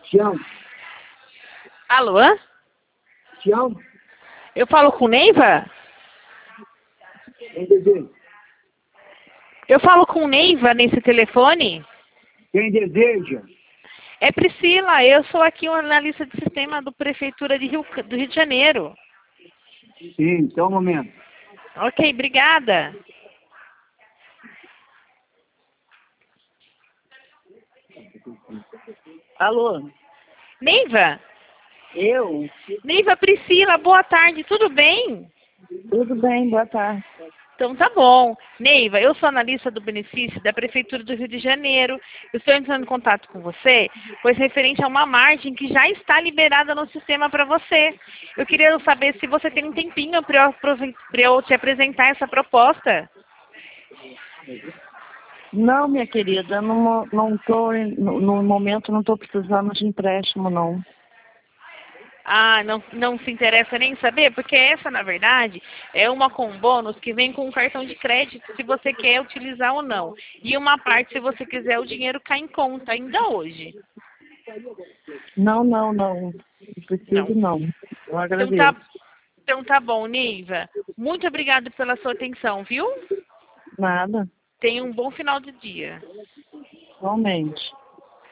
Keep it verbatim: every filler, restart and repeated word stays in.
Tião, Alô? Tião, Eu falo com Neiva? quem deseja? Eu falo com Neiva nesse telefone? Quem deseja? É Priscila, eu sou aqui uma analista de sistema do Prefeitura de Rio, do Rio de Janeiro. Sim, só um momento. Ok, obrigada. Alô? Neiva? Eu? Neiva Priscila, boa tarde, tudo bem? Tudo bem, boa tarde. Então tá bom. Neiva, eu sou analista do benefício da Prefeitura do Rio de Janeiro. Eu estou entrando em contato com você, pois referente a uma margem que já está liberada no sistema para você. Eu queria saber se você tem um tempinho para eu, aprove- pra eu te apresentar essa proposta. Não, minha querida, não, não tô, no, no momento não estou precisando de empréstimo, não. Ah, não, não se interessa nem em saber? Porque essa, na verdade, é uma com bônus que vem com um cartão de crédito, se você quer utilizar ou não. E uma parte, se você quiser, o dinheiro cai em conta, ainda hoje. Não, não, não. Não preciso, Não. não. Eu Então agradeço. tá, então tá bom, Neiva. Muito obrigada pela sua atenção, viu? Nada, Tenha um bom final de dia. realmente.